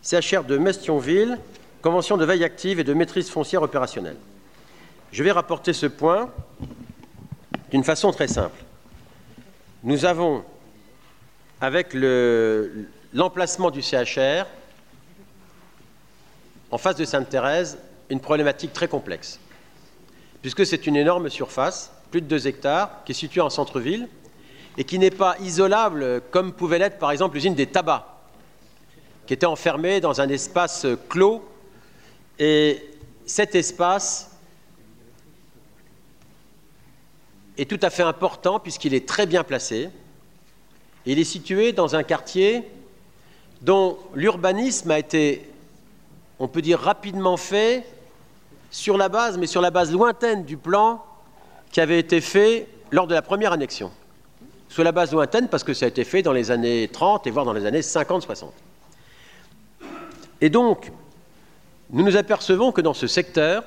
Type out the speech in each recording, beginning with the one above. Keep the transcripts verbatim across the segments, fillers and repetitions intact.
C H R de Metz-Thionville, convention de veille active et de maîtrise foncière opérationnelle. Je vais rapporter ce point d'une façon très simple. Nous avons, avec l'emplacement du C H R, en face de Sainte-Thérèse, une problématique très complexe, puisque c'est une énorme surface, plus de deux hectares, qui est située en centre-ville, et qui n'est pas isolable comme pouvait l'être, par exemple, l'usine des tabacs, qui était enfermée dans un espace clos, et cet espace est tout à fait important puisqu'il est très bien placé. Il est situé dans un quartier dont l'urbanisme a été, on peut dire, rapidement fait sur la base, mais sur la base lointaine du plan qui avait été fait lors de la première annexion. Sur la base lointaine parce que ça a été fait dans les années trente et voire dans les années cinquante soixante. Et donc, nous nous apercevons que dans ce secteur,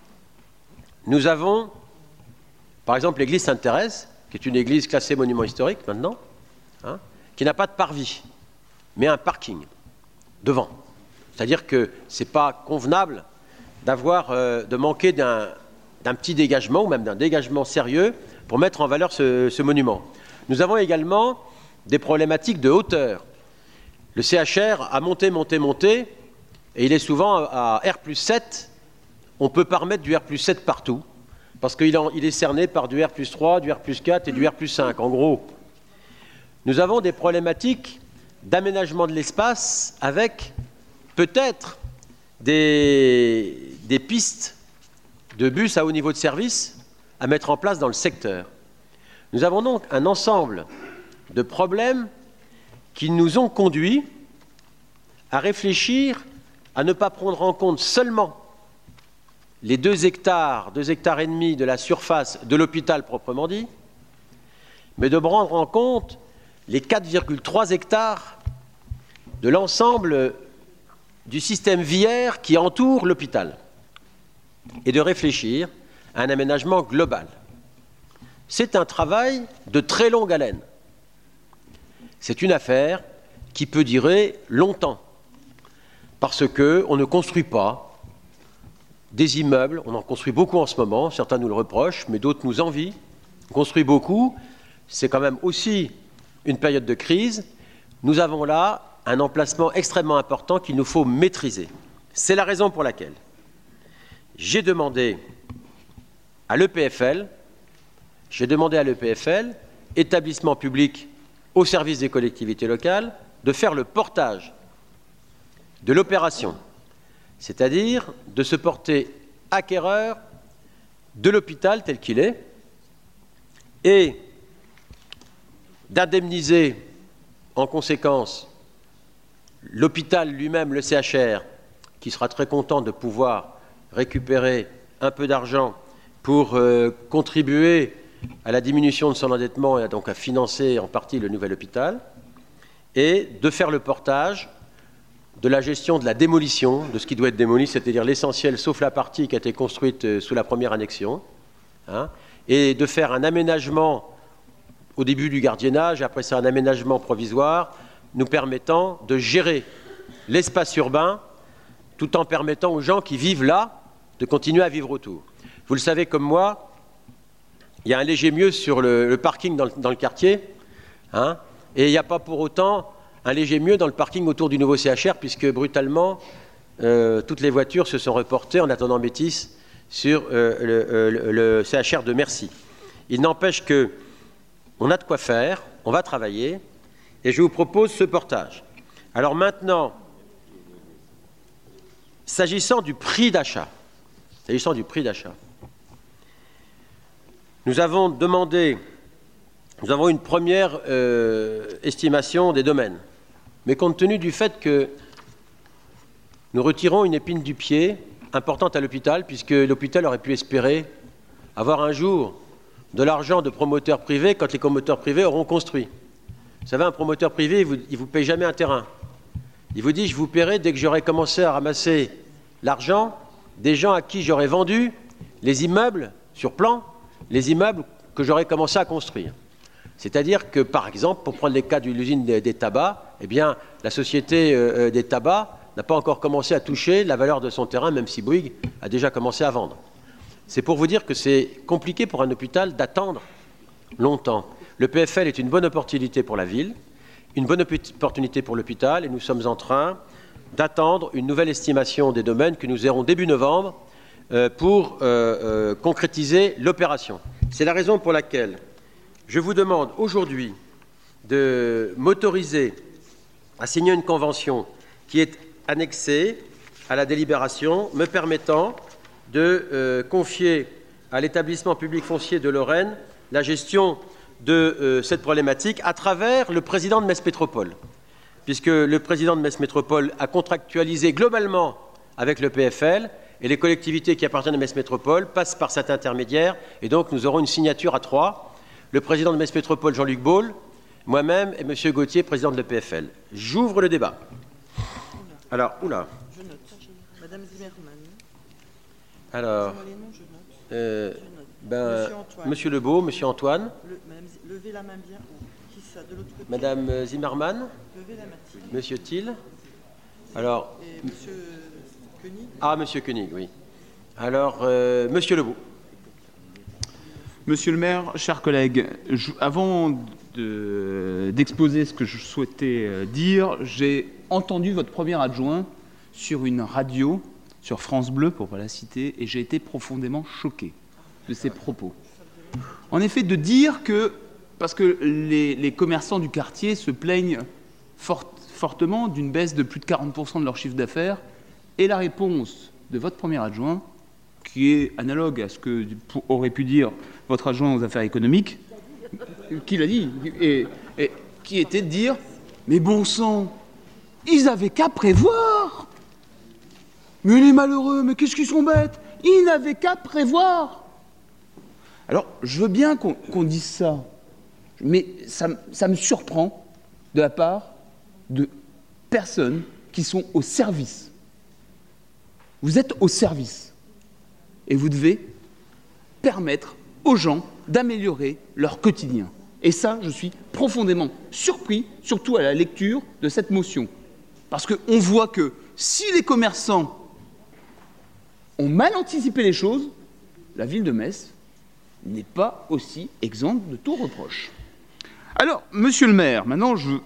nous avons, par exemple, l'église Sainte-Thérèse, qui est une église classée monument historique maintenant, hein, qui n'a pas de parvis, mais un parking devant. C'est-à-dire que ce n'est pas convenable d'avoir, euh, de manquer d'un d'un petit dégagement, ou même d'un dégagement sérieux, pour mettre en valeur ce, ce monument. Nous avons également des problématiques de hauteur. Le C H R a monté, monté, monté, et il est souvent à R plus sept. On ne peut pas remettre du R plus sept partout, parce qu'il il est cerné par du R plus trois, du R plus quatre et du R plus cinq, en gros. Nous avons des problématiques d'aménagement de l'espace avec peut-être des, des pistes de bus à haut niveau de service à mettre en place dans le secteur. Nous avons donc un ensemble de problèmes qui nous ont conduits à réfléchir à ne pas prendre en compte seulement les deux hectares, deux hectares et demi de la surface de l'hôpital proprement dit, mais de prendre en compte les quatre virgule trois hectares de l'ensemble du système viaire qui entoure l'hôpital et de réfléchir à un aménagement global. C'est un travail de très longue haleine. C'est une affaire qui peut durer longtemps parce qu'on ne construit pas des immeubles, on en construit beaucoup en ce moment, certains nous le reprochent, mais d'autres nous envient. On construit beaucoup, c'est quand même aussi une période de crise. Nous avons là un emplacement extrêmement important qu'il nous faut maîtriser. C'est la raison pour laquelle j'ai demandé à l'E P F L, j'ai demandé à l'E P F L, établissement public au service des collectivités locales, de faire le portage de l'opération, c'est-à-dire de se porter acquéreur de l'hôpital tel qu'il est et d'indemniser en conséquence l'hôpital lui-même, le C H R, qui sera très content de pouvoir récupérer un peu d'argent pour euh, contribuer à la diminution de son endettement et donc à financer en partie le nouvel hôpital, et de faire le portage de la gestion de la démolition, de ce qui doit être démoli, c'est-à-dire l'essentiel, sauf la partie qui a été construite sous la première annexion, hein, et de faire un aménagement au début du gardiennage, après ça un aménagement provisoire, nous permettant de gérer l'espace urbain tout en permettant aux gens qui vivent là de continuer à vivre autour. Vous le savez comme moi, il y a un léger mieux sur le, le parking dans le, dans le quartier, hein, et il n'y a pas pour autant un léger mieux dans le parking autour du nouveau C H R, puisque brutalement, euh, toutes les voitures se sont reportées en attendant Métis sur euh, le, le, le C H R de Mercy. Il n'empêche qu'on a de quoi faire, on va travailler, et je vous propose ce portage. Alors maintenant, s'agissant du prix d'achat, s'agissant du prix d'achat, nous avons demandé, nous avons une première euh, estimation des domaines, mais compte tenu du fait que nous retirons une épine du pied importante à l'hôpital, puisque l'hôpital aurait pu espérer avoir un jour de l'argent de promoteurs privés quand les promoteurs privés auront construit. Vous savez, un promoteur privé, il ne vous, vous paye jamais un terrain. Il vous dit, je vous paierai dès que j'aurai commencé à ramasser l'argent des gens à qui j'aurais vendu les immeubles sur plan, les immeubles que j'aurais commencé à construire. C'est-à-dire que, par exemple, pour prendre les cas de l'usine des, des tabacs, eh bien, la société euh, des tabacs n'a pas encore commencé à toucher la valeur de son terrain, même si Bouygues a déjà commencé à vendre. C'est pour vous dire que c'est compliqué pour un hôpital d'attendre longtemps. Le P F L est une bonne opportunité pour la ville, une bonne opportunité pour l'hôpital, et nous sommes en train d'attendre une nouvelle estimation des domaines que nous aurons début novembre euh, pour euh, euh, concrétiser l'opération. C'est la raison pour laquelle je vous demande aujourd'hui de m'autoriser à signer une convention qui est annexée à la délibération, me permettant de euh, confier à l'établissement public foncier de Lorraine la gestion de euh, cette problématique à travers le président de Metz Métropole, puisque le président de Metz Métropole a contractualisé globalement avec le P F L et les collectivités qui appartiennent à Metz Métropole passent par cet intermédiaire, et donc nous aurons une signature à trois, le président de Metz Métropole, Jean-Luc Baule, moi-même et M. Gauthier, président de l'E P F L. J'ouvre le débat. Alors, oula. Je note. Madame Zimmermann. Alors, les noms, je note. Euh, Je note. ben, Monsieur Antoine. Monsieur Lebeau, Monsieur Antoine, Le, madame, levez la main bien haut. Qui ça, de l'autre côté? Madame Zimmermann, Levez la main. Thiel. Monsieur Thiel. Alors, Et Monsieur Koenig. ah, Monsieur Koenig, oui. Alors, euh, Monsieur Lebeau. Monsieur le maire, chers collègues, je, avant de, d'exposer ce que je souhaitais dire, j'ai entendu votre premier adjoint sur une radio, sur France Bleu, pour ne pas la citer, et j'ai été profondément choqué de ses propos. En effet, de dire que, parce que les, les commerçants du quartier se plaignent fort, fortement d'une baisse de plus de quarante pour cent de leur chiffre d'affaires, et la réponse de votre premier adjoint, qui est analogue à ce que aurait pu dire votre adjoint aux affaires économiques, qui l'a dit, et, et qui était de dire « Mais bon sang, ils avaient qu'à prévoir ! Mais les malheureux, mais qu'est-ce qu'ils sont bêtes! Ils n'avaient qu'à prévoir !» Alors, je veux bien qu'on, qu'on dise ça, mais ça, ça me surprend de la part de personnes qui sont au service. Vous êtes au service. Et vous devez permettre aux gens d'améliorer leur quotidien. Et ça, je suis profondément surpris, surtout à la lecture de cette motion. Parce qu'on voit que si les commerçants ont mal anticipé les choses, la ville de Metz n'est pas aussi exempte de tout reproche. Alors, monsieur le maire, maintenant, je,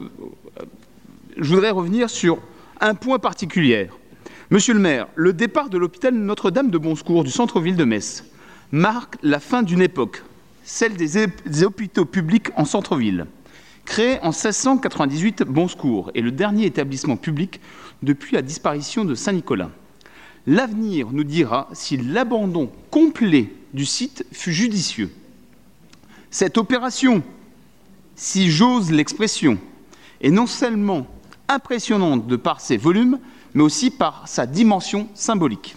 je voudrais revenir sur un point particulier. Monsieur le maire, le départ de l'hôpital Notre-Dame de Bon-Secours du centre-ville de Metz marque la fin d'une époque, celle des, des hôpitaux publics en centre-ville. Créé en seize cent quatre-vingt-dix-huit, Bon-Secours est le dernier établissement public depuis la disparition de Saint-Nicolas. L'avenir nous dira si l'abandon complet du site fut judicieux. Cette opération, si j'ose l'expression, est non seulement impressionnante de par ses volumes, mais aussi par sa dimension symbolique.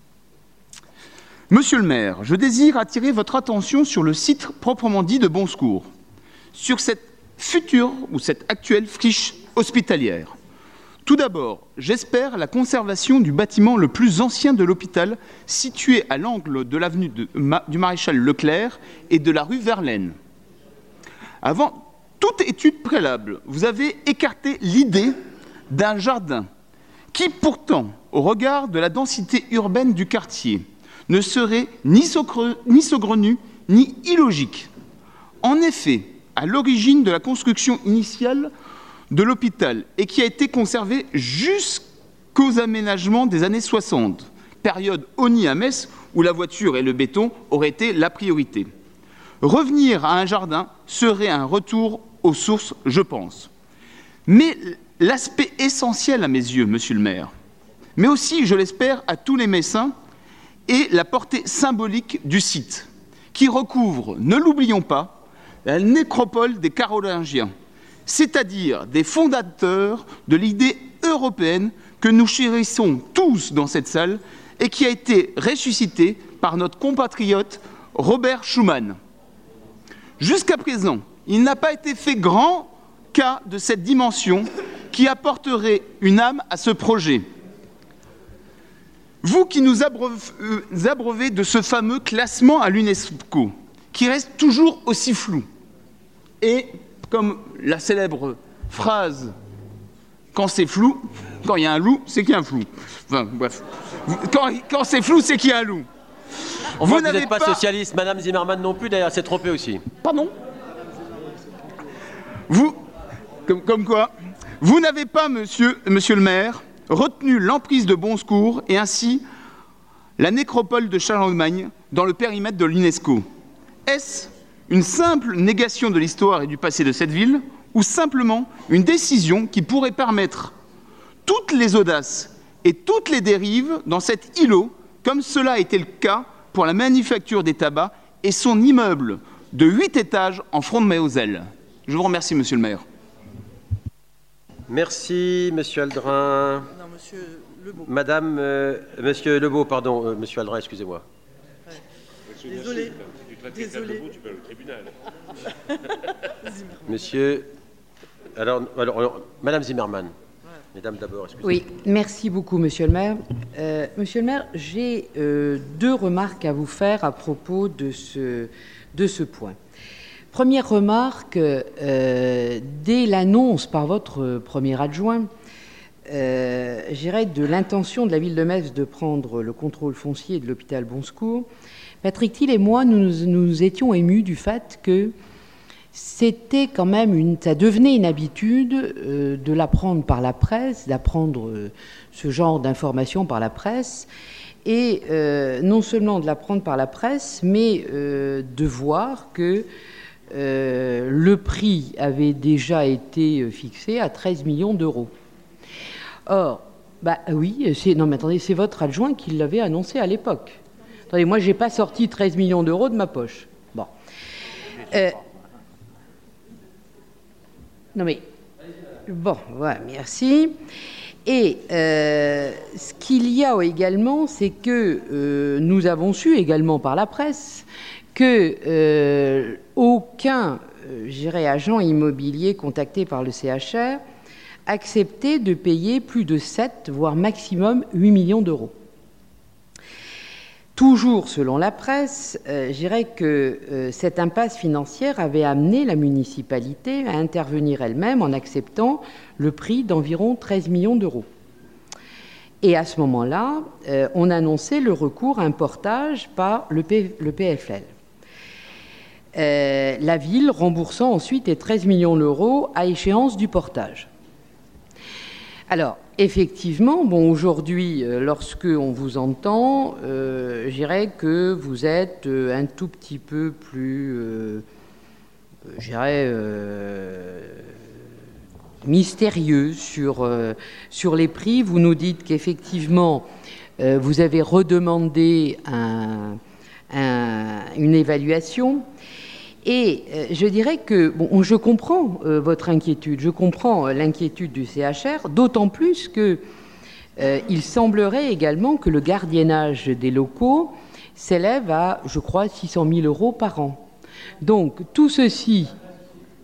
Monsieur le maire, je désire attirer votre attention sur le site proprement dit de Bon-Secours, sur cette future ou cette actuelle friche hospitalière. Tout d'abord, j'espère la conservation du bâtiment le plus ancien de l'hôpital, situé à l'angle de l'avenue de, Ma, du Maréchal Leclerc et de la rue Verlaine. Avant toute étude préalable, vous avez écarté l'idée d'un jardin qui, pourtant, au regard de la densité urbaine du quartier, ne serait ni saugrenu ni illogique. En effet, à l'origine de la construction initiale de l'hôpital et qui a été conservé jusqu'aux aménagements des années soixante, période honnie à Metz où la voiture et le béton auraient été la priorité. Revenir à un jardin serait un retour aux sources, je pense. Mais l'aspect essentiel à mes yeux, monsieur le maire, mais aussi, je l'espère, à tous les Messins, est la portée symbolique du site, qui recouvre, ne l'oublions pas, la nécropole des Carolingiens, c'est-à-dire des fondateurs de l'idée européenne que nous chérissons tous dans cette salle et qui a été ressuscitée par notre compatriote Robert Schuman. Jusqu'à présent, il n'a pas été fait grand cas de cette dimension qui apporterait une âme à ce projet. Vous qui nous abreuvez de ce fameux classement à l'UNESCO, qui reste toujours aussi flou, et comme la célèbre phrase « quand c'est flou », Quand il y a un loup, c'est qu'il y a un flou. Enfin, bref. Quand, quand c'est flou, c'est qu'il y a un loup. On voit que vous n'êtes pas, pas socialiste. Madame Zimmermann non plus, d'ailleurs, elle s'est trompée aussi. Pardon. Vous, comme, comme quoi, vous n'avez pas, monsieur, monsieur le maire, retenu l'emprise de Bonsecours et ainsi la nécropole de Charlemagne dans le périmètre de l'UNESCO. Est-ce une simple négation de l'histoire et du passé de cette ville ou simplement une décision qui pourrait permettre toutes les audaces et toutes les dérives dans cet îlot, comme cela a été le cas pour la manufacture des tabacs et son immeuble de huit étages en front de Méhosel. Je vous remercie, monsieur le maire. Merci, monsieur Aldrin. Non, monsieur Lebeau. Madame, euh, monsieur Lebeau, pardon, euh, monsieur Aldrin, excusez-moi. Ouais. Désolé. Tu traites Désolé. Debout, tu peux aller au tribunal. Monsieur, alors, alors, alors Madame Zimmermann. Mesdames d'abord, excusez-moi. Oui, merci beaucoup, monsieur le maire. Euh, monsieur le maire, j'ai euh, deux remarques à vous faire à propos de ce, de ce point. Première remarque, euh, dès l'annonce par votre premier adjoint, euh, j'irais de l'intention de la ville de Metz de prendre le contrôle foncier de l'hôpital Bonsecours, Patrick Thiel et moi, nous nous étions émus du fait que c'était quand même une, ça devenait une habitude euh, de l'apprendre par la presse, d'apprendre euh, ce genre d'informations par la presse, et euh, non seulement de l'apprendre par la presse, mais euh, de voir que euh, le prix avait déjà été fixé à treize millions d'euros. Or, bah oui, c'est, non mais attendez, c'est votre adjoint qui l'avait annoncé à l'époque. Attendez, moi j'ai pas sorti treize millions d'euros de ma poche. Bon. Euh, Non mais, bon, voilà, merci. Et euh, ce qu'il y a également, c'est que euh, nous avons su également par la presse que euh, aucun, euh, je dirais, agent immobilier contacté par le C H R acceptait de payer plus de sept, voire maximum huit millions d'euros. Toujours selon la presse, euh, je dirais que euh, cette impasse financière avait amené la municipalité à intervenir elle-même en acceptant le prix d'environ treize millions d'euros. Et à ce moment-là, euh, on annonçait le recours à un portage par le, P, le P F L. Euh, la ville remboursant ensuite les treize millions d'euros à échéance du portage. Alors, effectivement, bon, aujourd'hui, euh, lorsque on vous entend, euh, je dirais que vous êtes euh, un tout petit peu plus, euh, je dirais, euh, mystérieux sur, euh, sur les prix. Vous nous dites qu'effectivement, euh, vous avez redemandé un, un, une évaluation. Et euh, je dirais que bon, je comprends euh, votre inquiétude, je comprends euh, l'inquiétude du C H R, d'autant plus que euh, il semblerait également que le gardiennage des locaux s'élève à, je crois, six cent mille euros par an. Donc tout ceci, comment ?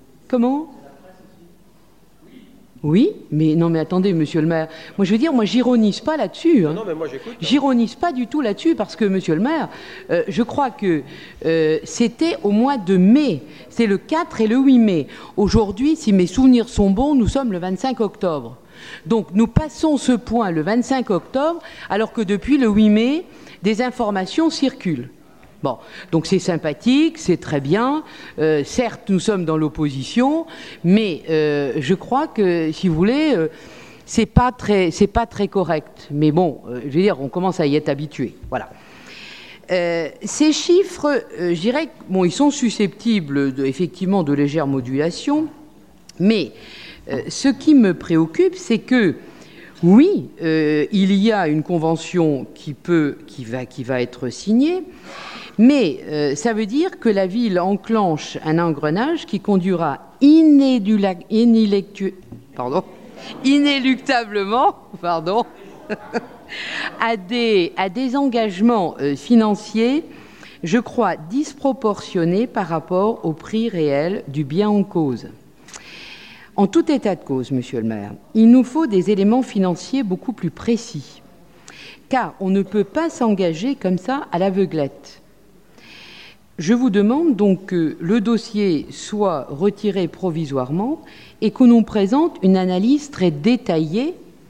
Oui, mais non, mais attendez, monsieur le maire. Moi, je veux dire, moi, j'ironise pas là-dessus. Hein. Non, non, mais moi, j'écoute. Hein. J'ironise pas du tout là-dessus parce que, monsieur le maire, euh, je crois que euh, c'était au mois de mai. C'est le quatre et le huit mai. Aujourd'hui, si mes souvenirs sont bons, nous sommes le vingt-cinq octobre. Donc, nous passons ce point le vingt-cinq octobre, alors que depuis le huit mai, des informations circulent. Bon, donc c'est sympathique, c'est très bien. Euh, certes, nous sommes dans l'opposition, mais euh, je crois que, si vous voulez, euh, c'est pas très, c'est pas très correct. Mais bon, euh, je veux dire, on commence à y être habitué. Voilà. Euh, ces chiffres, euh, je dirais, bon, ils sont susceptibles, de, effectivement, de légères modulations, mais euh, ce qui me préoccupe, c'est que oui, euh, il y a une convention qui peut, qui va, qui va être signée. Mais euh, ça veut dire que la ville enclenche un engrenage qui conduira inédula- inélectu- pardon, inéluctablement pardon, à, des, à des engagements euh, financiers, je crois, disproportionnés par rapport au prix réel du bien en cause. En tout état de cause, monsieur le maire, il nous faut des éléments financiers beaucoup plus précis, car on ne peut pas s'engager comme ça à l'aveuglette. Je vous demande donc que le dossier soit retiré provisoirement et qu'on nous présente une analyse très détaillée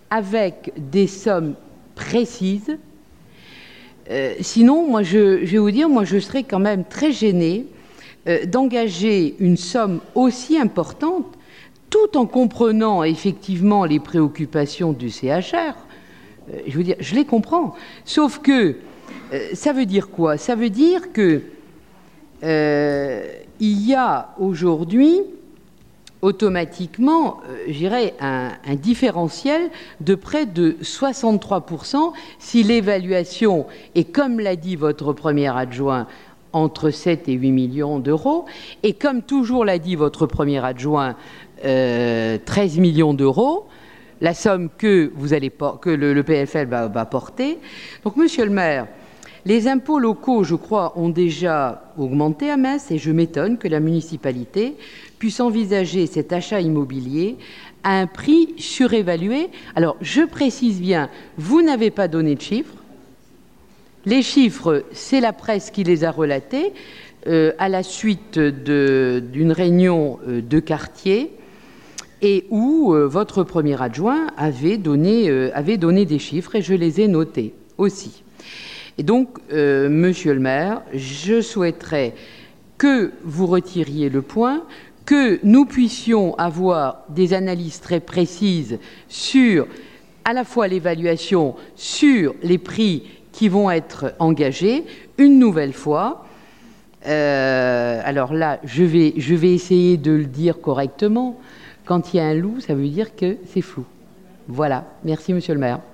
avec des sommes précises. Euh, sinon, moi, je, je vais vous dire, moi, je serais quand même très gênée euh, d'engager une somme aussi importante, tout en comprenant effectivement les préoccupations du C H R. Euh, je veux dire, je les comprends. Sauf que, euh, ça veut dire quoi? Ça veut dire que euh, il y a aujourd'hui automatiquement, euh, je dirais, un, un différentiel de près de soixante-trois pour cent si l'évaluation est, comme l'a dit votre premier adjoint, entre sept et huit millions d'euros, et comme toujours l'a dit votre premier adjoint, euh, treize millions d'euros, la somme que, vous allez, que le, le P F L va, va porter. Donc, monsieur le maire, les impôts locaux, je crois, ont déjà augmenté à Metz, et je m'étonne que la municipalité puisse envisager cet achat immobilier à un prix surévalué. Alors, je précise bien, vous n'avez pas donné de chiffres. Les chiffres, c'est la presse qui les a relatés euh, à la suite d'une réunion euh, de quartier et où euh, votre premier adjoint avait donné, euh, avait donné des chiffres et je les ai notés aussi. Et donc, euh, monsieur le maire, je souhaiterais que vous retiriez le point, que nous puissions avoir des analyses très précises sur à la fois l'évaluation, sur les prix qui vont être engagés, une nouvelle fois. Euh, alors là, je vais, je vais essayer de le dire correctement. Quand il y a un loup, ça veut dire que c'est flou. Voilà. Merci, monsieur le maire.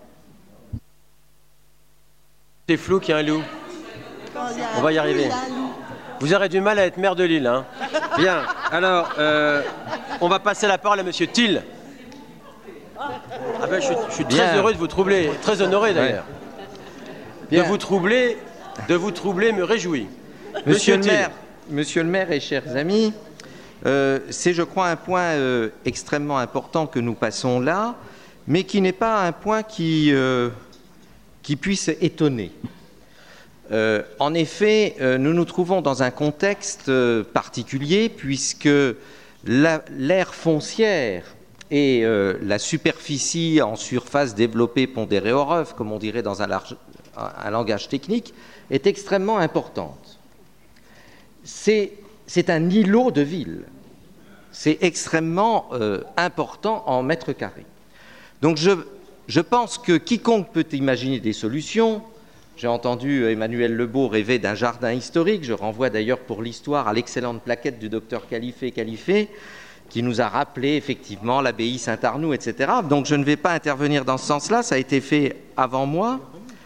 C'est flou qu'il y a un loup. On va y arriver. Vous aurez du mal à être maire de Lille, hein. Bien. Alors, euh, on va passer la parole à monsieur Thiel. Ah ben, je, suis, je suis très Bien. heureux de vous troubler, très honoré d'ailleurs. Ouais. De vous troubler, de vous troubler me réjouit. Monsieur, monsieur le maire, monsieur le maire et chers amis, euh, c'est, je crois, un point euh, extrêmement important que nous passons là, mais qui n'est pas un point qui, euh, qui puisse étonner. Euh, en effet, euh, nous nous trouvons dans un contexte euh, particulier puisque l'aire foncière et euh, la superficie en surface développée pondérée au R E F, comme on dirait dans un, large, un, un langage technique, est extrêmement importante. C'est un îlot de ville. C'est extrêmement euh, important en mètres carrés. Donc je, je pense que quiconque peut imaginer des solutions. J'ai entendu Emmanuel Lebeau rêver d'un jardin historique. Je renvoie d'ailleurs pour l'histoire à l'excellente plaquette du docteur Califé Califé, qui nous a rappelé effectivement l'abbaye Saint-Arnoux, et cetera. Donc je ne vais pas intervenir dans ce sens-là, ça a été fait avant moi.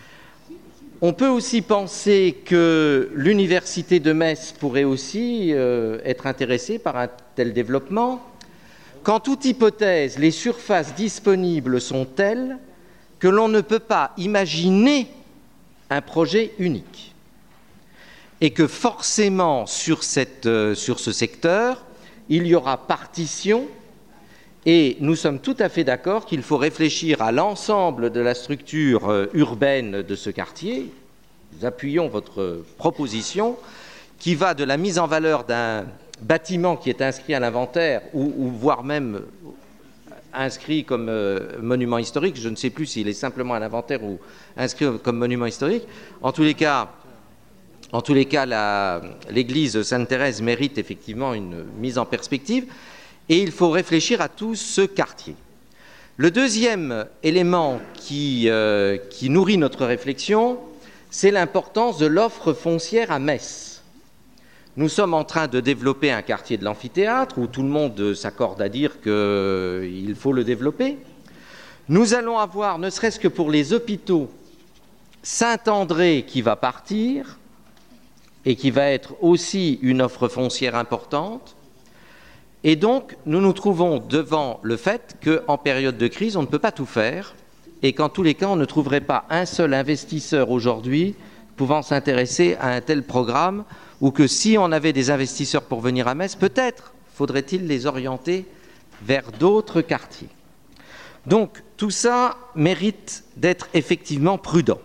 On peut aussi penser que l'université de Metz pourrait aussi euh, être intéressée par un tel développement. Qu'en toute hypothèse, les surfaces disponibles sont telles que l'on ne peut pas imaginer un projet unique et que forcément sur, cette, euh, sur ce secteur, il y aura partition et nous sommes tout à fait d'accord qu'il faut réfléchir à l'ensemble de la structure euh, urbaine de ce quartier. Nous appuyons votre proposition qui va de la mise en valeur d'un bâtiment qui est inscrit à l'inventaire ou, ou voire même inscrit comme euh, monument historique, je ne sais plus s'il est simplement à l'inventaire ou inscrit comme monument historique. En tous les cas, en tous les cas, l'église Sainte-Thérèse mérite effectivement une mise en perspective et il faut réfléchir à tout ce quartier. Le deuxième élément qui, euh, qui nourrit notre réflexion, c'est l'importance de l'offre foncière à Metz. Nous sommes en train de développer un quartier de l'amphithéâtre où tout le monde s'accorde à dire qu'il faut le développer. Nous allons avoir, ne serait-ce que pour les hôpitaux, Saint-André qui va partir et qui va être aussi une offre foncière importante. Et donc, nous nous trouvons devant le fait qu'en période de crise, on ne peut pas tout faire et qu'en tous les cas, on ne trouverait pas un seul investisseur aujourd'hui pouvant s'intéresser à un tel programme ou que si on avait des investisseurs pour venir à Metz, peut-être faudrait-il les orienter vers d'autres quartiers. Donc, tout ça mérite d'être effectivement prudent.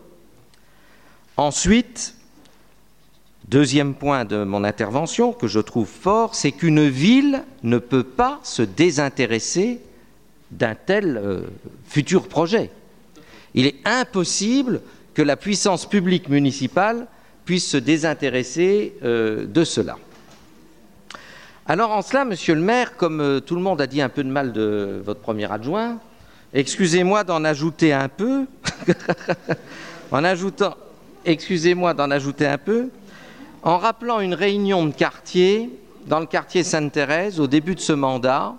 Ensuite, deuxième point de mon intervention que je trouve fort, c'est qu'une ville ne peut pas se désintéresser d'un tel euh, futur projet. Il est impossible que la puissance publique municipale puisse se désintéresser euh, de cela. Alors en cela, monsieur le maire, comme euh, tout le monde a dit un peu de mal de votre premier adjoint, excusez-moi d'en ajouter un peu, en ajoutant, excusez-moi d'en ajouter un peu, en rappelant une réunion de quartier dans le quartier Sainte-Thérèse au début de ce mandat,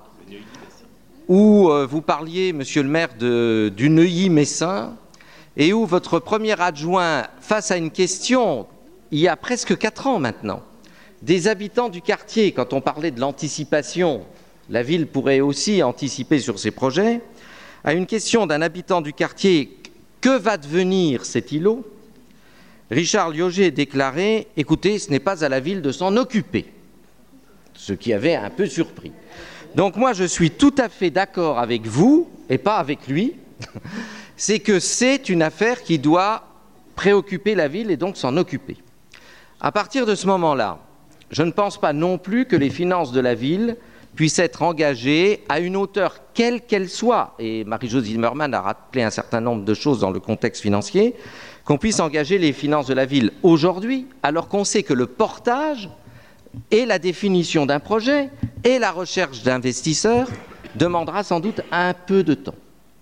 où euh, vous parliez, monsieur le maire, de, du Neuilly-Messin, et où votre premier adjoint, face à une question, il y a presque quatre ans maintenant, des habitants du quartier, quand on parlait de l'anticipation, la ville pourrait aussi anticiper sur ses projets, à une question d'un habitant du quartier, que va devenir cet îlot? Richard Liogé déclarait, écoutez, ce n'est pas à la ville de s'en occuper, ce qui avait un peu surpris. Donc moi, je suis tout à fait d'accord avec vous, et pas avec lui, c'est que c'est une affaire qui doit préoccuper la ville et donc s'en occuper. À partir de ce moment-là, je ne pense pas non plus que les finances de la ville puissent être engagées à une hauteur quelle qu'elle soit, et Marie-Jo Zimmermann a rappelé un certain nombre de choses dans le contexte financier, qu'on puisse engager les finances de la ville aujourd'hui, alors qu'on sait que le portage et la définition d'un projet et la recherche d'investisseurs demandera sans doute un peu de temps.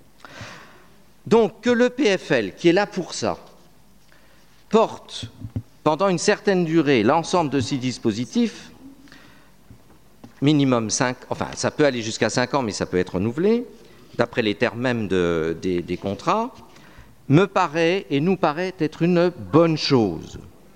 Donc que le P F L, qui est là pour ça, porte pendant une certaine durée l'ensemble de ces dispositifs, minimum cinq, enfin ça peut aller jusqu'à cinq ans, mais ça peut être renouvelé, d'après les termes même de, des, des contrats, me paraît et nous paraît être une bonne chose.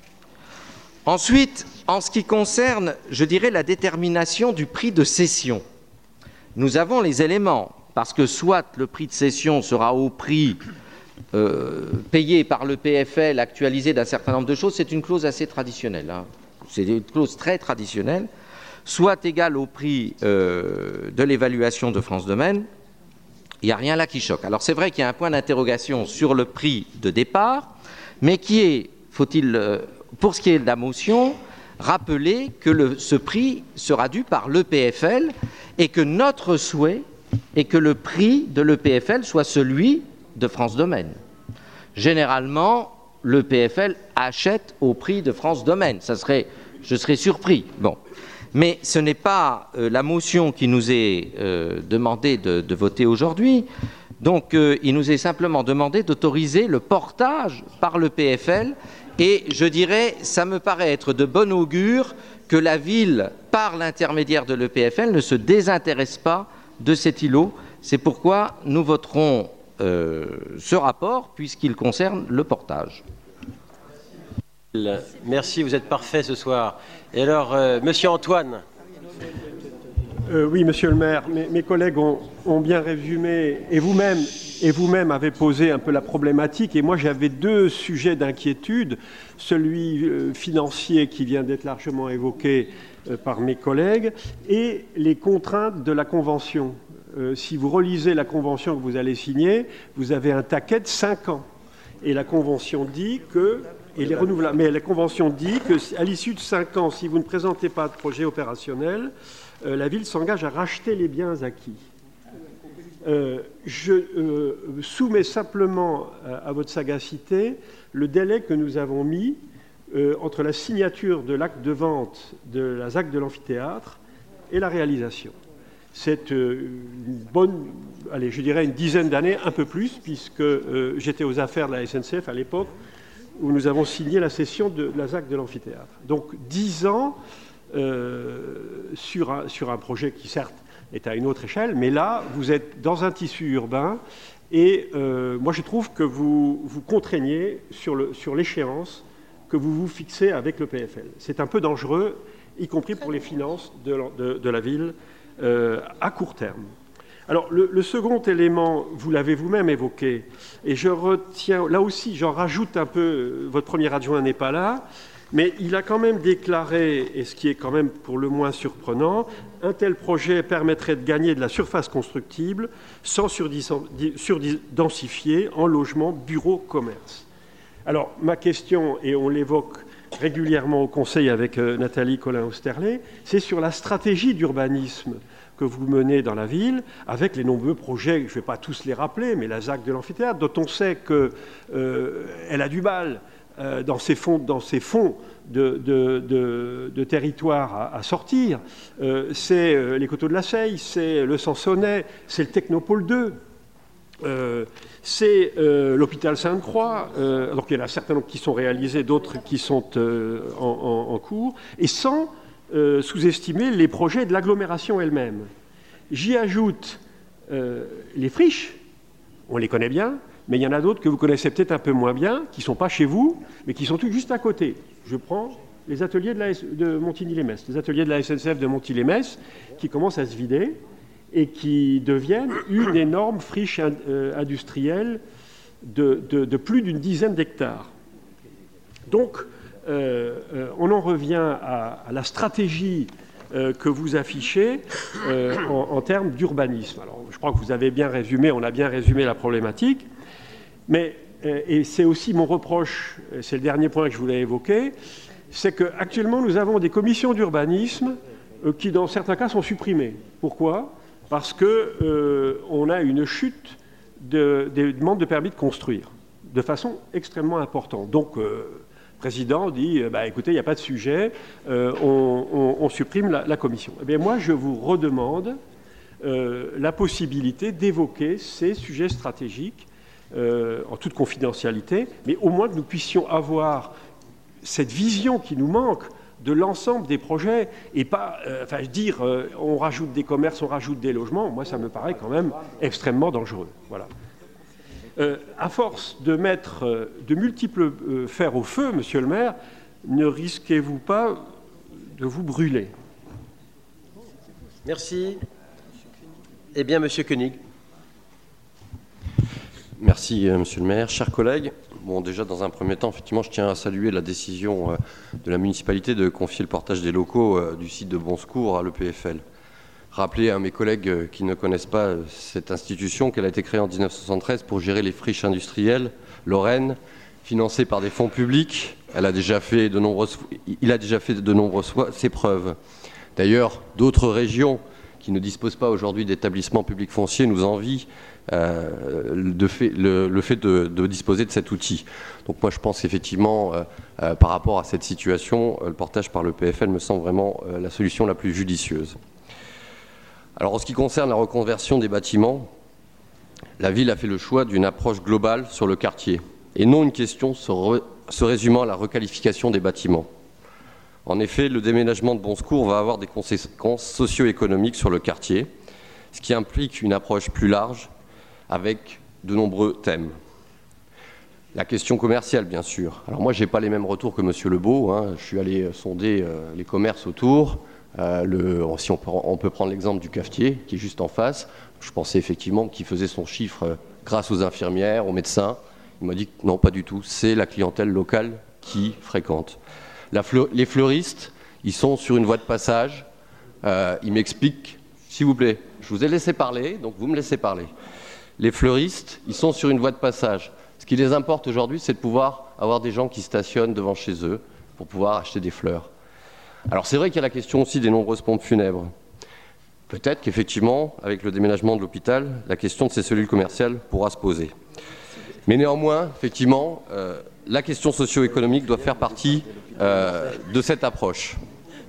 Ensuite, en ce qui concerne, je dirais, la détermination du prix de cession, nous avons les éléments, parce que soit le prix de cession sera au prix euh, payé par le P F L, actualisé d'un certain nombre de choses, c'est une clause assez traditionnelle, hein. C'est une clause très traditionnelle, soit égal au prix euh, de l'évaluation de France Domaine. Il n'y a rien là qui choque. Alors c'est vrai qu'il y a un point d'interrogation sur le prix de départ, mais qui est, faut-il, euh, pour ce qui est de la motion, rappeler que le, ce prix sera dû par l'E P F L et que notre souhait est que le prix de l'E P F L soit celui de France Domaine. Généralement, l'E P F L achète au prix de France Domaine. Ça serait, je serais surpris. Bon. Mais ce n'est pas euh, la motion qui nous est euh, demandé de, de voter aujourd'hui. Donc, euh, il nous est simplement demandé d'autoriser le portage par le P F L. Et je dirais, ça me paraît être de bon augure que la ville, par l'intermédiaire de l'E P F L, ne se désintéresse pas de cet îlot. C'est pourquoi nous voterons euh, ce rapport, puisqu'il concerne le portage. Merci, vous êtes parfait ce soir. Et alors, euh, monsieur Antoine. Euh, oui, monsieur le maire, mes, mes collègues ont, ont bien résumé, et vous-même et vous-même avez posé un peu la problématique, et moi j'avais deux sujets d'inquiétude, celui euh, financier qui vient d'être largement évoqué euh, par mes collègues, et les contraintes de la Convention. Euh, si vous relisez la Convention que vous allez signer, vous avez un taquet de cinq ans, et la Convention dit que... Et les renouvelables. Mais la Convention dit qu'à l'issue de cinq ans, si vous ne présentez pas de projet opérationnel, euh, la ville s'engage à racheter les biens acquis. Euh, je euh, soumets simplement à, à votre sagacité le délai que nous avons mis euh, entre la signature de l'acte de vente de la Z A C de l'amphithéâtre et la réalisation. C'est euh, une bonne, allez, je dirais une dizaine d'années, un peu plus, puisque euh, j'étais aux affaires de la S N C F à l'époque, où nous avons signé la cession de la Z A C de l'amphithéâtre. Donc dix ans euh, sur, un, sur un projet qui, certes, est à une autre échelle, mais là, vous êtes dans un tissu urbain, et euh, moi, je trouve que vous vous contraignez sur, le, sur l'échéance que vous vous fixez avec le P F L. C'est un peu dangereux, y compris pour les finances de, de, de la ville, euh, à court terme. Alors, le, le second élément, vous l'avez vous-même évoqué, et je retiens, là aussi, j'en rajoute un peu, votre premier adjoint n'est pas là, mais il a quand même déclaré, et ce qui est quand même pour le moins surprenant, un tel projet permettrait de gagner de la surface constructible sans surdensifier en logement, bureau, commerce. Alors, ma question, et on l'évoque régulièrement au Conseil avec euh, Nathalie Colin-Osterlé, c'est sur la stratégie d'urbanisme que vous menez dans la ville, avec les nombreux projets, je ne vais pas tous les rappeler, mais la Z A C de l'amphithéâtre, dont on sait qu'elle euh, a du mal euh, dans ses fonds, dans ses fonds de, de, de, de territoire à, à sortir. Euh, c'est euh, les Coteaux de la Seille, c'est le Sansonnet, c'est le Technopôle deux. Euh, c'est euh, l'hôpital Sainte-Croix, euh, donc il y en a certains qui sont réalisés, d'autres qui sont euh, en, en, en cours, et sans euh, sous-estimer les projets de l'agglomération elle-même. J'y ajoute euh, les friches, on les connaît bien, mais il y en a d'autres que vous connaissez peut-être un peu moins bien, qui ne sont pas chez vous, mais qui sont tous juste à côté. Je prends les ateliers de, la, de Montigny-les-Metz, les ateliers de la S N C F de Montigny-les-Metz, qui commencent à se vider, et qui deviennent une énorme friche industrielle de, de, de plus d'une dizaine d'hectares. Donc, euh, euh, on en revient à, à la stratégie euh, que vous affichez euh, en, en termes d'urbanisme. Alors, je crois que vous avez bien résumé, on a bien résumé la problématique, mais, euh, et c'est aussi mon reproche, c'est le dernier point que je voulais évoquer, c'est qu'actuellement, nous avons des commissions d'urbanisme euh, qui, dans certains cas, sont supprimées. Pourquoi ? Parce qu'on euh, a une chute de, des demandes de permis de construire, de façon extrêmement importante. Donc, euh, le président dit, bah, écoutez, il n'y a pas de sujet, euh, on, on, on supprime la, la commission. Eh bien, moi, je vous redemande euh, la possibilité d'évoquer ces sujets stratégiques euh, en toute confidentialité, mais au moins que nous puissions avoir cette vision qui nous manque de l'ensemble des projets, et pas euh, enfin, dire euh, on rajoute des commerces, on rajoute des logements, moi ça me paraît quand même extrêmement dangereux. Voilà. Euh, à force de mettre euh, de multiples euh, fers au feu, monsieur le maire, ne risquez-vous pas de vous brûler? Merci. Eh bien, monsieur Koenig. Merci, euh, monsieur le maire. Chers collègues, bon, déjà, dans un premier temps, effectivement, je tiens à saluer la décision euh, de la municipalité de confier le portage des locaux euh, du site de Bon Secours à l'E P F L. Rappeler à mes collègues euh, qui ne connaissent pas euh, cette institution qu'elle a été créée en mille neuf cent soixante-treize pour gérer les friches industrielles lorraines, financées par des fonds publics. Elle a déjà fait de nombreuses, il a déjà fait de nombreuses fois ses preuves. D'ailleurs, d'autres régions qui ne disposent pas aujourd'hui d'établissements publics fonciers nous envient euh, de fait, le, le fait de, de disposer de cet outil. Donc moi je pense qu'effectivement euh, euh, par rapport à cette situation, euh, le portage par le P F L me semble vraiment euh, la solution la plus judicieuse. Alors en ce qui concerne la reconversion des bâtiments, la ville a fait le choix d'une approche globale sur le quartier et non une question se, re, se résumant à la requalification des bâtiments. En effet, le déménagement de Bon Secours va avoir des conséquences socio-économiques sur le quartier, ce qui implique une approche plus large avec de nombreux thèmes. La question commerciale, bien sûr. Alors moi, je n'ai pas les mêmes retours que monsieur Lebeau. Hein. Je suis allé sonder euh, les commerces autour. Euh, le, si on peut, on peut prendre l'exemple du cafetier, qui est juste en face. Je pensais effectivement qu'il faisait son chiffre euh, grâce aux infirmières, aux médecins. Il m'a dit que non, pas du tout. C'est la clientèle locale qui fréquente. La fleur, les fleuristes, ils sont sur une voie de passage. Euh, ils m'expliquent, s'il vous plaît, je vous ai laissé parler, donc vous me laissez parler. Les fleuristes, ils sont sur une voie de passage. Ce qui les importe aujourd'hui, c'est de pouvoir avoir des gens qui stationnent devant chez eux pour pouvoir acheter des fleurs. Alors c'est vrai qu'il y a la question aussi des nombreuses pompes funèbres. Peut-être qu'effectivement, avec le déménagement de l'hôpital, la question de ces cellules commerciales pourra se poser. Mais néanmoins, effectivement, euh, la question socio-économique doit faire partie euh, de cette approche.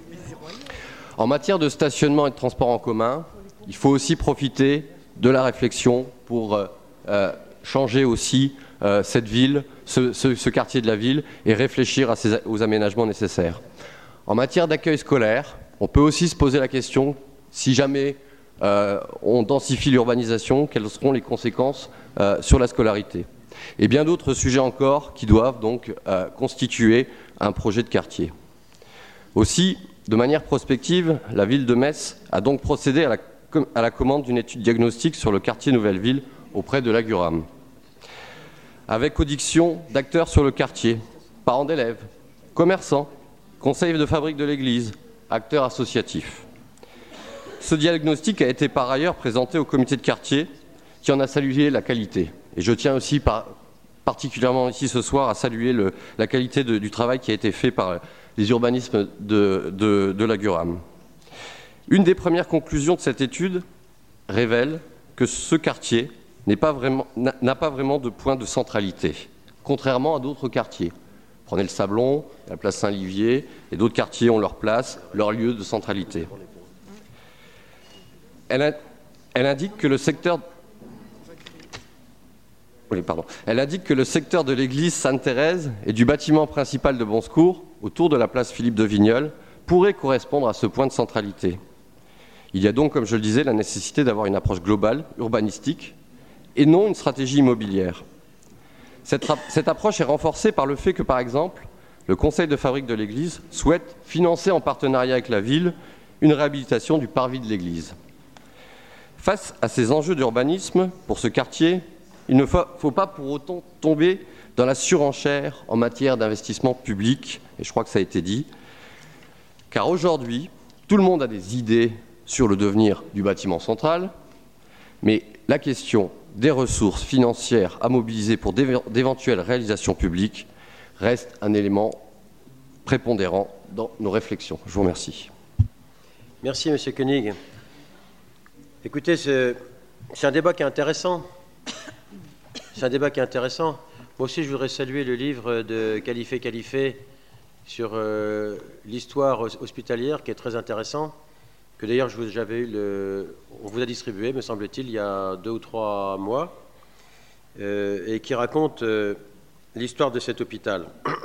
En matière de stationnement et de transport en commun, il faut aussi profiter de la réflexion pour euh, euh, changer aussi euh, cette ville, ce, ce, ce quartier de la ville, et réfléchir à ces, aux aménagements nécessaires. En matière d'accueil scolaire, on peut aussi se poser la question, si jamais euh, on densifie l'urbanisation, quelles seront les conséquences euh, sur la scolarité ? Et bien d'autres sujets encore qui doivent donc euh, constituer un projet de quartier. Aussi, de manière prospective, la ville de Metz a donc procédé à la, à la commande d'une étude diagnostique sur le quartier Nouvelle-Ville auprès de l'Aguram, avec audition d'acteurs sur le quartier, parents d'élèves, commerçants, conseils de fabrique de l'église, acteurs associatifs. Ce diagnostic a été par ailleurs présenté au comité de quartier qui en a salué la qualité. Et je tiens aussi par, particulièrement ici ce soir à saluer le, la qualité de, du travail qui a été fait par les urbanismes de, de, de l'Aguram. Une des premières conclusions de cette étude révèle que ce quartier n'est pas vraiment, n'a pas vraiment de point de centralité, contrairement à d'autres quartiers. Prenez le Sablon, la place Saint-Livier, et d'autres quartiers ont leur place, leur lieu de centralité. Elle, a, elle indique que le secteur... Oui, pardon. Elle indique que le secteur de l'église Sainte-Thérèse et du bâtiment principal de Bonsecours, autour de la place Philippe de Vigneulles, pourrait correspondre à ce point de centralité. Il y a donc, comme je le disais, la nécessité d'avoir une approche globale, urbanistique, et non une stratégie immobilière. Cette, cette approche est renforcée par le fait que, par exemple, le conseil de fabrique de l'église souhaite financer en partenariat avec la ville une réhabilitation du parvis de l'église. Face à ces enjeux d'urbanisme, pour ce quartier, il ne faut, faut pas pour autant tomber dans la surenchère en matière d'investissement public, et je crois que ça a été dit, car aujourd'hui, tout le monde a des idées sur le devenir du bâtiment central, mais la question des ressources financières à mobiliser pour d'éventuelles réalisations publiques reste un élément prépondérant dans nos réflexions. Je vous remercie. Merci, Monsieur Koenig. Écoutez, c'est un débat qui est intéressant. C'est un débat qui est intéressant. Moi aussi, je voudrais saluer le livre de Khalifé Khalifé sur euh, l'histoire hospitalière, qui est très intéressant, que d'ailleurs j'avais eu le, on vous a distribué, me semble-t-il, il y a deux ou trois mois, euh, et qui raconte euh, l'histoire de cet hôpital.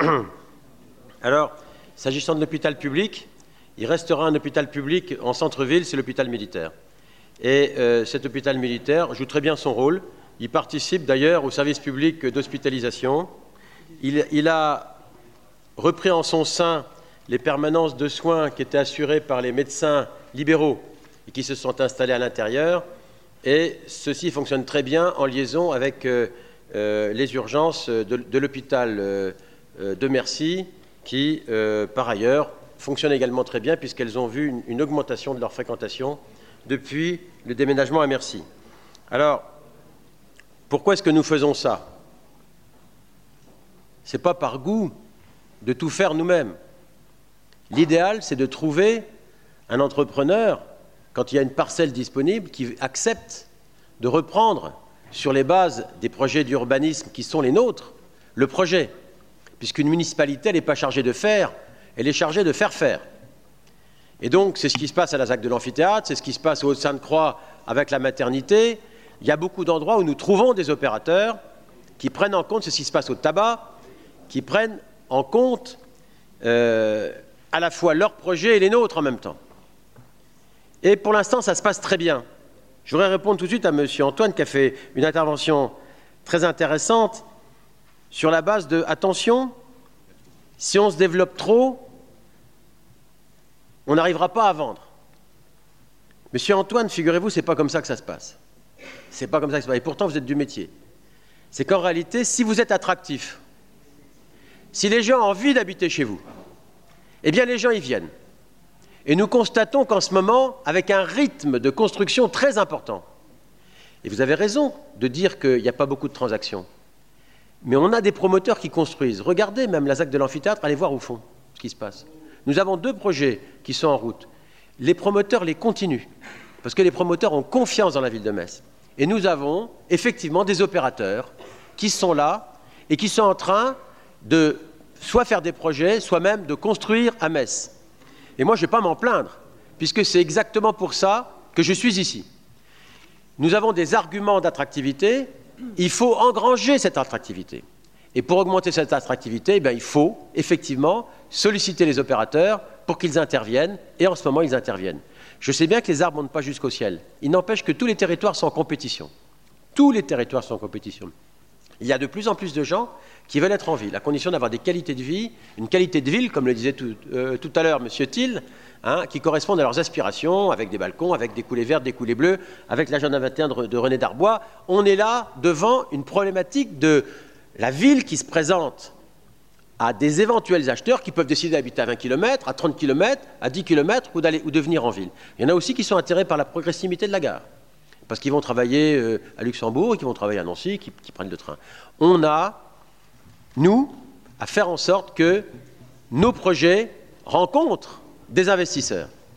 Alors, s'agissant de l'hôpital public, il restera un hôpital public en centre-ville, c'est l'hôpital militaire. Et euh, cet hôpital militaire joue très bien son rôle. Il participe d'ailleurs au service public d'hospitalisation. Il, il a repris en son sein les permanences de soins qui étaient assurées par les médecins libéraux et qui se sont installés à l'intérieur. Et ceci fonctionne très bien en liaison avec euh, euh, les urgences de, de l'hôpital euh, de Mercy, qui, euh, par ailleurs, fonctionnent également très bien puisqu'elles ont vu une, une augmentation de leur fréquentation depuis le déménagement à Mercy. Alors, pourquoi est-ce que nous faisons ça? Ce n'est pas par goût de tout faire nous-mêmes. L'idéal, c'est de trouver un entrepreneur, quand il y a une parcelle disponible, qui accepte de reprendre, sur les bases des projets d'urbanisme qui sont les nôtres, le projet. Puisqu'une municipalité, elle n'est pas chargée de faire, elle est chargée de faire faire. Et donc, c'est ce qui se passe à la ZAC de l'amphithéâtre, c'est ce qui se passe au Haut-Sainte-Croix avec la maternité. Il y a beaucoup d'endroits où nous trouvons des opérateurs qui prennent en compte ce qui se passe au tabac, qui prennent en compte euh, à la fois leurs projets et les nôtres en même temps. Et pour l'instant, ça se passe très bien. Je voudrais répondre tout de suite à M. Antoine qui a fait une intervention très intéressante sur la base de « attention, si on se développe trop, on n'arrivera pas à vendre ». Monsieur Antoine, figurez-vous, ce n'est pas comme ça que ça se passe. C'est pas comme ça que ça se passe. Et pourtant, vous êtes du métier. C'est qu'en réalité, si vous êtes attractif, si les gens ont envie d'habiter chez vous, eh bien, les gens y viennent. Et nous constatons qu'en ce moment, avec un rythme de construction très important, et vous avez raison de dire qu'il n'y a pas beaucoup de transactions, mais on a des promoteurs qui construisent. Regardez même la ZAC de l'amphithéâtre, allez voir au fond ce qui se passe. Nous avons deux projets qui sont en route. Les promoteurs les continuent, parce que les promoteurs ont confiance dans la ville de Metz. Et nous avons effectivement des opérateurs qui sont là et qui sont en train de soit faire des projets, soit même de construire à Metz. Et moi, je ne vais pas m'en plaindre, puisque c'est exactement pour ça que je suis ici. Nous avons des arguments d'attractivité, il faut engranger cette attractivité. Et pour augmenter cette attractivité, eh bien, il faut effectivement solliciter les opérateurs pour qu'ils interviennent, et en ce moment, ils interviennent. Je sais bien que les arbres ne montent pas jusqu'au ciel. Il n'empêche que tous les territoires sont en compétition. Tous les territoires sont en compétition. Il y a de plus en plus de gens qui veulent être en ville, à condition d'avoir des qualités de vie, une qualité de ville, comme le disait tout, euh, tout à l'heure M. Thiel, hein, qui correspondent à leurs aspirations, avec des balcons, avec des coulées vertes, des coulées bleues, avec l'agenda vingt et un de, de René Darbois. On est là devant une problématique de la ville qui se présente à des éventuels acheteurs qui peuvent décider d'habiter à vingt kilomètres, à trente kilomètres, à dix kilomètres ou, ou de venir en ville. Il y en a aussi qui sont attirés par la progressivité de la gare, parce qu'ils vont travailler euh, à Luxembourg et qui vont travailler à Nancy, qui, qui prennent le train. On a, nous, à faire en sorte que nos projets rencontrent des investisseurs.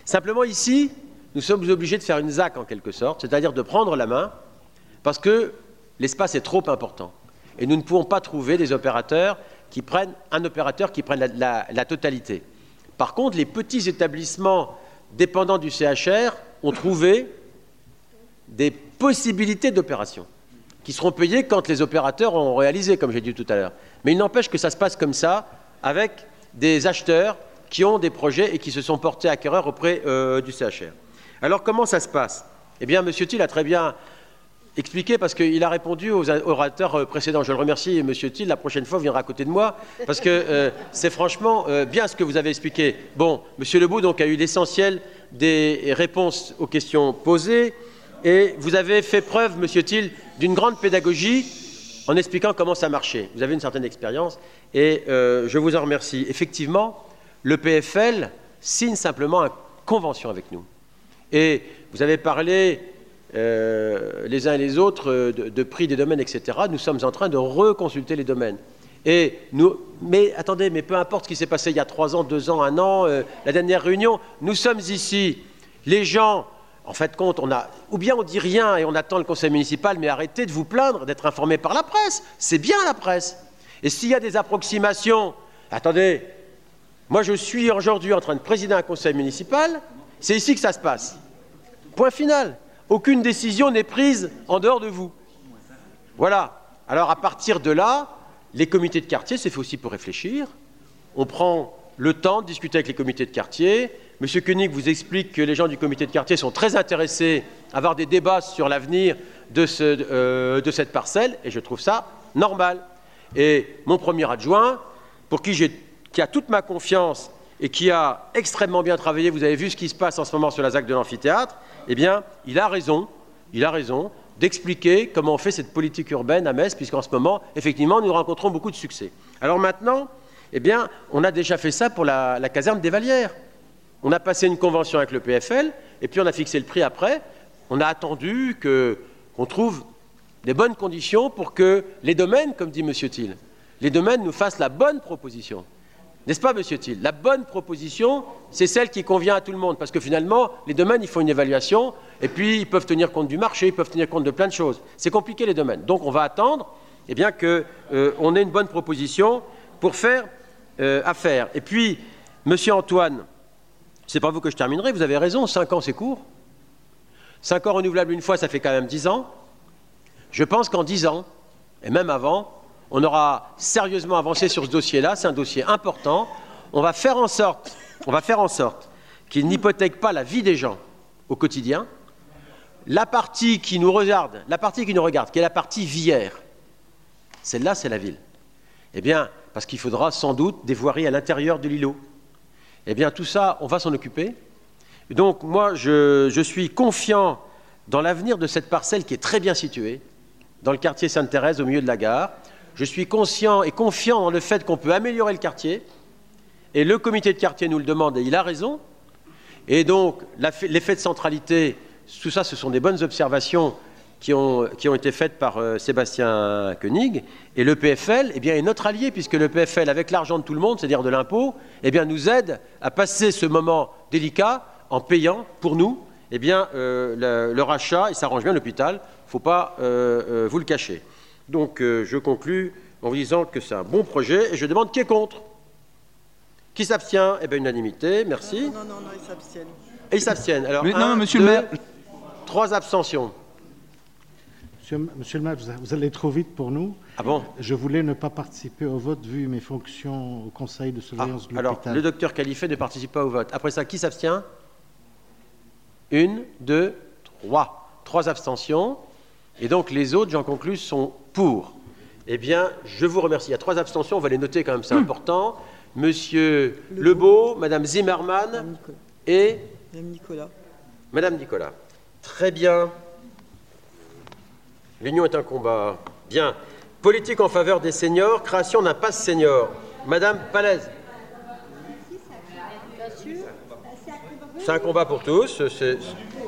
Simplement, ici, nous sommes obligés de faire une Z A C en quelque sorte, c'est-à-dire de prendre la main, parce que l'espace est trop important. Et nous ne pouvons pas trouver des opérateurs qui prennent, un opérateur qui prenne la, la, la totalité. Par contre, les petits établissements dépendants du C H R ont trouvé des possibilités d'opération qui seront payées quand les opérateurs auront réalisé, comme j'ai dit tout à l'heure. Mais il n'empêche que ça se passe comme ça, avec des acheteurs qui ont des projets et qui se sont portés acquéreurs auprès euh, du C H R. Alors, comment ça se passe? Eh bien, M. Thiel a très bien expliqué, parce qu'il a répondu aux orateurs précédents. Je le remercie, M. Thiel, la prochaine fois, vous viendra à côté de moi, parce que euh, c'est franchement euh, bien ce que vous avez expliqué. Bon, M. Lebaud donc, a eu l'essentiel des réponses aux questions posées, et vous avez fait preuve, M. Thiel, d'une grande pédagogie en expliquant comment ça marchait. Vous avez une certaine expérience, et euh, je vous en remercie. Effectivement, le P F L signe simplement une convention avec nous. Et vous avez parlé, euh, les uns et les autres, de, de prix des domaines, et cetera. Nous sommes en train de reconsulter les domaines. Et nous, mais attendez, mais peu importe ce qui s'est passé il y a trois ans, deux ans, un an, euh, la dernière réunion, nous sommes ici. Les gens, en fait, compte, on a, ou bien on dit rien et on attend le conseil municipal, mais arrêtez de vous plaindre d'être informés par la presse. C'est bien la presse. Et s'il y a des approximations, attendez, moi je suis aujourd'hui en train de présider un conseil municipal, c'est ici que ça se passe. Point final. Aucune décision n'est prise en dehors de vous. Voilà. Alors à partir de là, les comités de quartier, c'est fait aussi pour réfléchir. On prend le temps de discuter avec les comités de quartier. Monsieur Koenig vous explique que les gens du comité de quartier sont très intéressés à avoir des débats sur l'avenir de, ce, euh, de cette parcelle, et je trouve ça normal. Et mon premier adjoint, pour qui, j'ai, qui a toute ma confiance et qui a extrêmement bien travaillé, vous avez vu ce qui se passe en ce moment sur la Z A C de l'amphithéâtre, eh bien, il a raison, il a raison d'expliquer comment on fait cette politique urbaine à Metz, puisqu'en ce moment, effectivement, nous rencontrons beaucoup de succès. Alors maintenant, eh bien, on a déjà fait ça pour la, la caserne des Vallières. On a passé une convention avec le P F L, et puis on a fixé le prix après. On a attendu que, qu'on trouve des bonnes conditions pour que les domaines, comme dit M. Thiel, les domaines nous fassent la bonne proposition. N'est-ce pas, M. Thiel? La bonne proposition, c'est celle qui convient à tout le monde, parce que finalement, les domaines, ils font une évaluation, et puis ils peuvent tenir compte du marché, ils peuvent tenir compte de plein de choses. C'est compliqué, les domaines. Donc on va attendre eh bien, qu'on euh, ait une bonne proposition pour faire euh, affaire. Et puis, M. Antoine, c'est par vous que je terminerai, vous avez raison, cinq ans, c'est court. cinq ans renouvelables une fois, ça fait quand même dix ans. Je pense qu'en dix ans, et même avant, on aura sérieusement avancé sur ce dossier-là. C'est un dossier important. On va faire en sorte, on va faire en sorte qu'il n'hypothèque pas la vie des gens au quotidien. La partie qui nous regarde, la partie qui nous regarde, qui est la partie viaire, celle-là, c'est la ville. Eh bien, parce qu'il faudra sans doute des voiries à l'intérieur de l'îlot. Eh bien, tout ça, on va s'en occuper. Donc, moi, je, je suis confiant dans l'avenir de cette parcelle qui est très bien située, dans le quartier Sainte-Thérèse, au milieu de la gare. Je suis conscient et confiant dans le fait qu'on peut améliorer le quartier, et le comité de quartier nous le demande, et il a raison. Et donc, l'effet de centralité, tout ça, ce sont des bonnes observations qui ont, qui ont été faites par euh, Sébastien Koenig. Et le P F L eh bien, est notre allié, puisque le P F L, avec l'argent de tout le monde, c'est-à-dire de l'impôt, eh bien, nous aide à passer ce moment délicat en payant, pour nous, eh bien, euh, le, le rachat, et ça arrange bien l'hôpital, il ne faut pas euh, euh, vous le cacher. Donc, euh, je conclus en vous disant que c'est un bon projet, et je demande qui est contre. Qui s'abstient? Eh bien, unanimité, merci. Non, non, non, non, ils s'abstiennent. Et ils s'abstiennent. Alors, Mais, un, non, monsieur deux, le maire. Trois abstentions. Monsieur, monsieur le maire, vous allez trop vite pour nous. Ah bon? Je voulais ne pas participer au vote vu mes fonctions au conseil de surveillance ah, de alors, l'hôpital. le docteur Califet ne participe pas au vote. Après ça, qui s'abstient? Une, deux, trois. Trois abstentions. Et donc, les autres, j'en conclus, sont pour. Eh bien, je vous remercie. Il y a trois abstentions, on va les noter quand même, c'est mmh. important. Monsieur Lebeau, Madame Zimmermann Madame et Madame Nicolas. Madame Nicolas. Très bien. L'union est un combat. Bien. Politique en faveur des seniors, création d'un pass senior. Madame Palaise. C'est un combat pour tous. C'est...